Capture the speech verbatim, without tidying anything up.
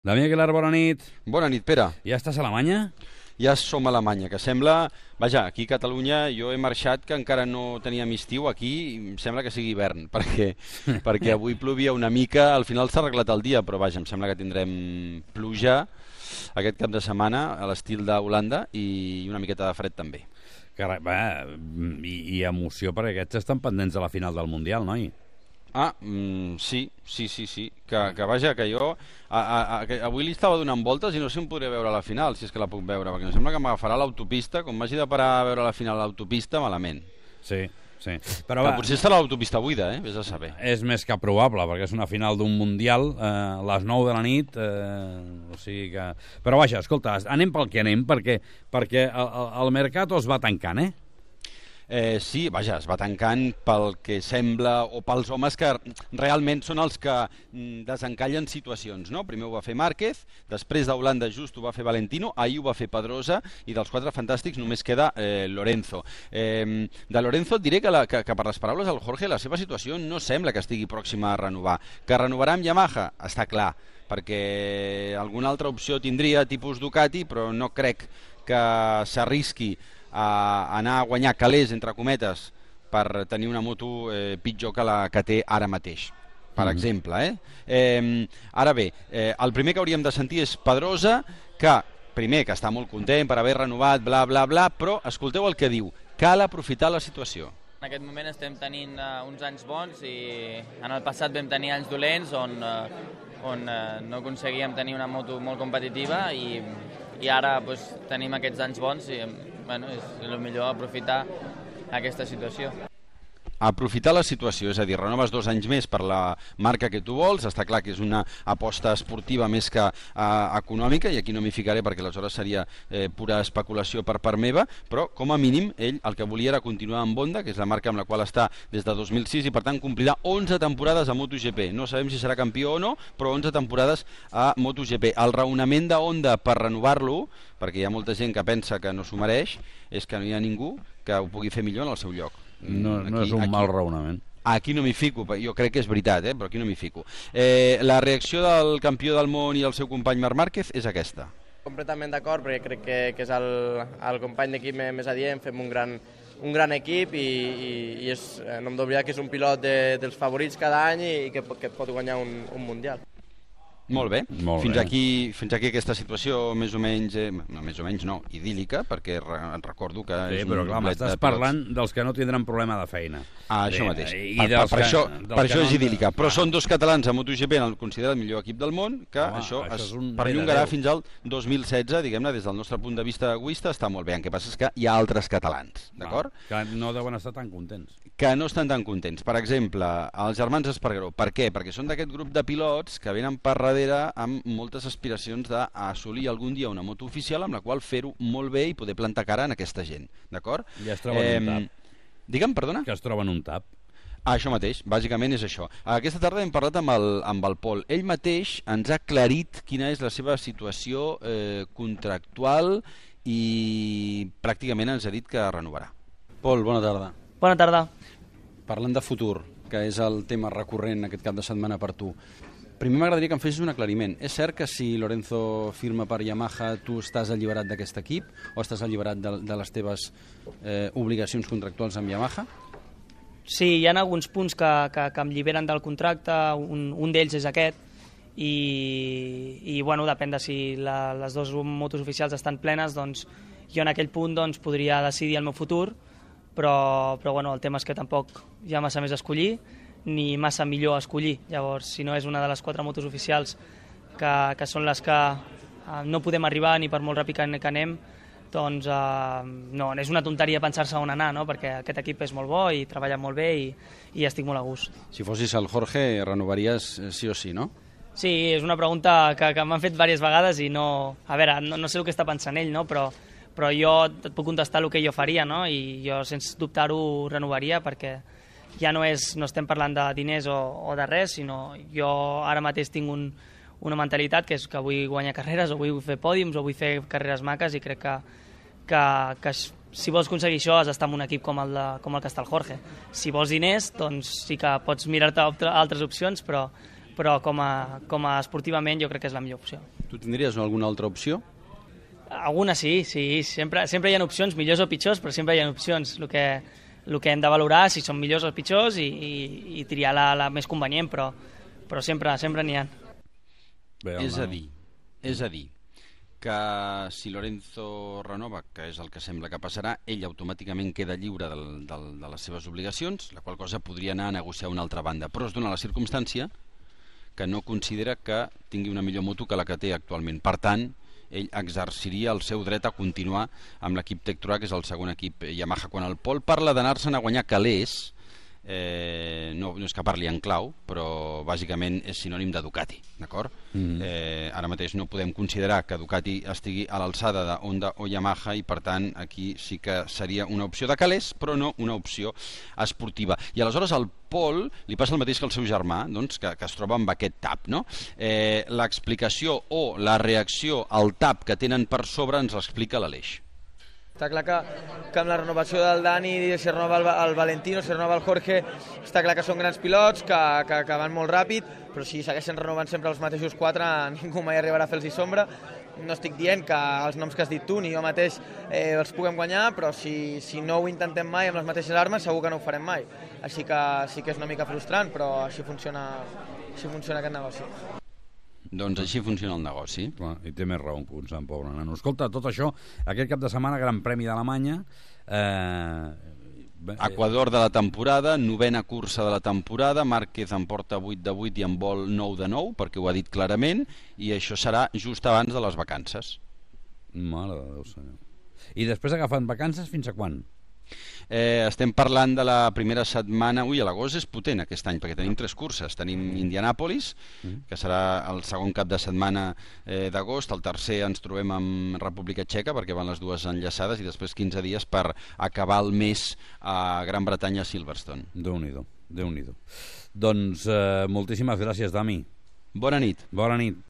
Damià Aguilar, bona nit. Bona nit, Pere. Ja estàs a Alemanya? Ja som a Alemanya, que sembla... Vaja, aquí a Catalunya jo he marxat que encara no teníem estiu, aquí em sembla que sigui hivern, perquè, perquè avui plovia una mica, al final s'ha arreglat el dia, però vaja, em sembla que tindrem pluja aquest cap de setmana a l'estil d'Holanda i una miqueta de fred també. Carai, va, i, i emoció, perquè aquests estan pendents de la final del Mundial, noi? Ah, mm, sí, sí, sí, sí, que, que vaja, que jo a, a, a, que avui li estava donant voltes i no sé si em podré veure a la final, si és que la puc veure, perquè em sembla que m'agafarà l'autopista, com m'hagi de parar a veure la final a l'autopista, malament. Sí, sí. Però va, potser estarà l'autopista buida, eh? Vés a saber. És més que probable, perquè és una final d'un Mundial eh, a les nou de la nit, eh, o sigui que... Però vaja, escolta, anem pel que anem, perquè, perquè el, el, el mercat es va tancant, eh? Eh, sí, vaja, es va tancant pel que sembla, o pels homes que realment són els que mm, desencallen situacions, no? Primer ho va fer Márquez, després d'Holanda just ho va fer Valentino, ahir ho va fer Pedrosa, i dels quatre fantàstics només queda eh, Lorenzo. Eh, de Lorenzo et diré que, la, que, que per les paraules del Jorge la seva situació no sembla que estigui pròxima a renovar. Que renovarà amb Yamaha? Està clar, perquè alguna altra opció tindria, tipus Ducati, però no crec que s'arrisqui a anar a guanyar calés, entre cometes, per tenir una moto eh, pitjor que la que té ara mateix, per mm. exemple. Eh? Eh, ara bé, eh, el primer que hauríem de sentir és Pedrosa, que, primer, que està molt content per haver renovat, bla, bla, bla, però escolteu el que diu, cal aprofitar la situació. En aquest moment estem tenint uh, uns anys bons i en el passat vam tenir anys dolents on, uh, on uh, no aconseguíem tenir una moto molt competitiva i, i ara pues, tenim aquests anys bons i bueno, és el millor aprofitar aquesta situació. Aprofitar la situació, és a dir, renoves dos anys més per la marca que tu vols, està clar que és una aposta esportiva més que eh, econòmica, i aquí no m'hi ficaré perquè aleshores seria eh, pura especulació per part meva, però com a mínim ell el que volia era continuar amb Honda, que és la marca amb la qual està des de dos mil sis, i per tant complirà onze temporades a MotoGP. No sabem si serà campió o no, però onze temporades a MotoGP. El raonament de Honda per renovar-lo, perquè hi ha molta gent que pensa que no s'ho mereix, és que no hi ha ningú que ho pugui fer millor en el seu lloc. No, no aquí, és un aquí, mal raonament. Aquí no m'hi fico, jo crec que és veritat, eh? Però aquí no m'hi fico. Eh, la reacció del campió del món i el seu company Marc Márquez és aquesta. Completament d'acord, perquè crec que, que és el, el company d'equip més adient, fem un gran, un gran equip i, i, i és, no hem d'oblidar que és un pilot de, dels favorits cada any i que, que pot guanyar un, un Mundial. Molt bé. Molt fins, bé. Aquí, fins aquí aquesta situació més o menys, eh, no, més o menys no, idíl·lica, perquè re, recordo que sí, és però un clar, doblet de m'estàs pilots. parlant dels que no tindran problema de feina. Ah, això Bé, mateix. I Per, per, per que, això, per això no és idíl·lica. han... Però són dos catalans a MotoGP en el considerat millor equip del món, que Home, això, això es és un perllongarà bé de fins al dos mil setze, diguem-ne, des del nostre punt de vista egoista, està molt bé. El que passa és que hi ha altres catalans, d'acord? Que no deuen estar tan contents. Que no estan tan contents. Per exemple, els germans Espargaró. Per què? Perquè són d'aquest grup de pilots que venen per darrere amb moltes aspiracions d'assolir algun dia una moto oficial amb la qual fer-ho molt bé i poder plantar cara en aquesta gent, d'acord? I es troben eh, un tap. Digue'm, perdona? Que es troben un tap. Ah, això mateix, bàsicament és això. Aquesta tarda hem parlat amb el, amb el Pol. Ell mateix ens ha aclarit quina és la seva situació eh, contractual i pràcticament ens ha dit que renovarà. Pol, bona tarda. Bona tarda. Parlant de futur, que és el tema recurrent aquest cap de setmana per tu, primer m'agradaria que em fessis un aclariment. És cert que si Lorenzo firma per Yamaha tu estàs alliberat d'aquest equip o estàs alliberat de, de les teves eh, obligacions contractuals amb Yamaha? Sí, hi ha alguns punts que, que, que em lliberen del contracte, un, un d'ells és aquest, i, i bueno, depèn de si la, les dues motos oficials estan plenes, doncs jo en aquell punt doncs, podria decidir el meu futur, però, però bueno, el tema és que tampoc hi ha massa més a escollir, ni massa millor a escollir. Llavors, si no és una de les quatre motos oficials que, que són les que eh, no podem arribar ni per molt ràpid que, que anem, doncs eh, no, és una tonteria pensar-se on anar, no? Perquè aquest equip és molt bo i treballa molt bé i, i estic molt a gust. Si fossis el Jorge, renovaries sí o sí, no? Sí, és una pregunta que, que m'han fet diverses vegades i no... A veure, no, no sé el que està pensant ell, no? Però, però jo et puc contestar el que jo faria, no? I jo, sense dubtar-ho, renovaria perquè ja no, és, no estem parlant de diners o, o de res, sinó jo ara mateix tinc un, una mentalitat que és que vull guanyar carreres o vull fer pòdiums o vull fer carreres maques i crec que, que, que si vols aconseguir això has d'estar en un equip com el, de, com el que està el Jorge. Si vols diners, doncs sí que pots mirar-te altres opcions, però, però com a, com a esportivament jo crec que és la millor opció. Tu tindries alguna altra opció? Alguna sí, sí, sempre, sempre hi ha opcions, millors o pitjors, però sempre hi ha opcions. El que, el que hem de valorar si són millors o pitjors i, i, i triar la, la més convenient, però, però sempre sempre n'hi ha. Bé, és a dir, és a dir, que si Lorenzo renova, que és el que sembla que passarà, ell automàticament queda lliure del, del, de les seves obligacions, la qual cosa podria anar a negociar una altra banda, però es dona la circumstància que no considera que tingui una millor moto que la que té actualment. Per tant, ell exerciria el seu dret a continuar amb l'equip Tectroa, que és el segon equip Yamaha. Quan el Pol parla d'anar-se'n a guanyar calés, eh, no, no és que parli en clau, però bàsicament és sinònim de Ducati, d'acord? Mm-hmm. eh, ara mateix no podem considerar que Ducati estigui a l'alçada de Honda o Yamaha i per tant aquí sí que seria una opció de calés, però no una opció esportiva. I aleshores al Pol li passa el mateix que al seu germà, doncs, que, que es troba amb aquest tap, no? Eh, l'explicació o la reacció al tap que tenen per sobre ens l'explica l'Aleix. Està clar que, que amb la renovació del Dani, si renova el, el Valentino, si renova el Jorge, està clar que són grans pilots, que, que, que van molt ràpid, però si segueixen renovant sempre els mateixos quatre, ningú mai arribarà a fer-los sombra. No estic dient que els noms que has dit tu ni jo mateix eh, els puguem guanyar, però si, si no ho intentem mai amb les mateixes armes, segur que no ho farem mai. Així que sí que és una mica frustrant, però així funciona, així funciona aquest negoci. Doncs així funciona el negoci. Clar, i té més raó que un sant pobre nano. Escolta, tot això, aquest cap de setmana, Gran Premi d'Alemanya, eh... Equador de la temporada, novena cursa de la temporada, Márquez en porta vuit de vuit i en vol nou de nou, perquè ho ha dit clarament, i això serà just abans de les vacances. Mare de Déu, senyor. I després agafant vacances fins a quan? Eh, estem parlant de la primera setmana. Ui, l'agost és potent aquest any perquè tenim tres curses, tenim Indianàpolis, que serà el segon cap de setmana eh, d'agost, el tercer ens trobem amb República Txeca perquè van les dues enllaçades i després quinze dies per acabar el mes a Gran Bretanya a Silverstone. Déu-n'hi-do, Déu-n'hi-do. Doncs eh, moltíssimes gràcies, Dami. Bona nit. Bona nit.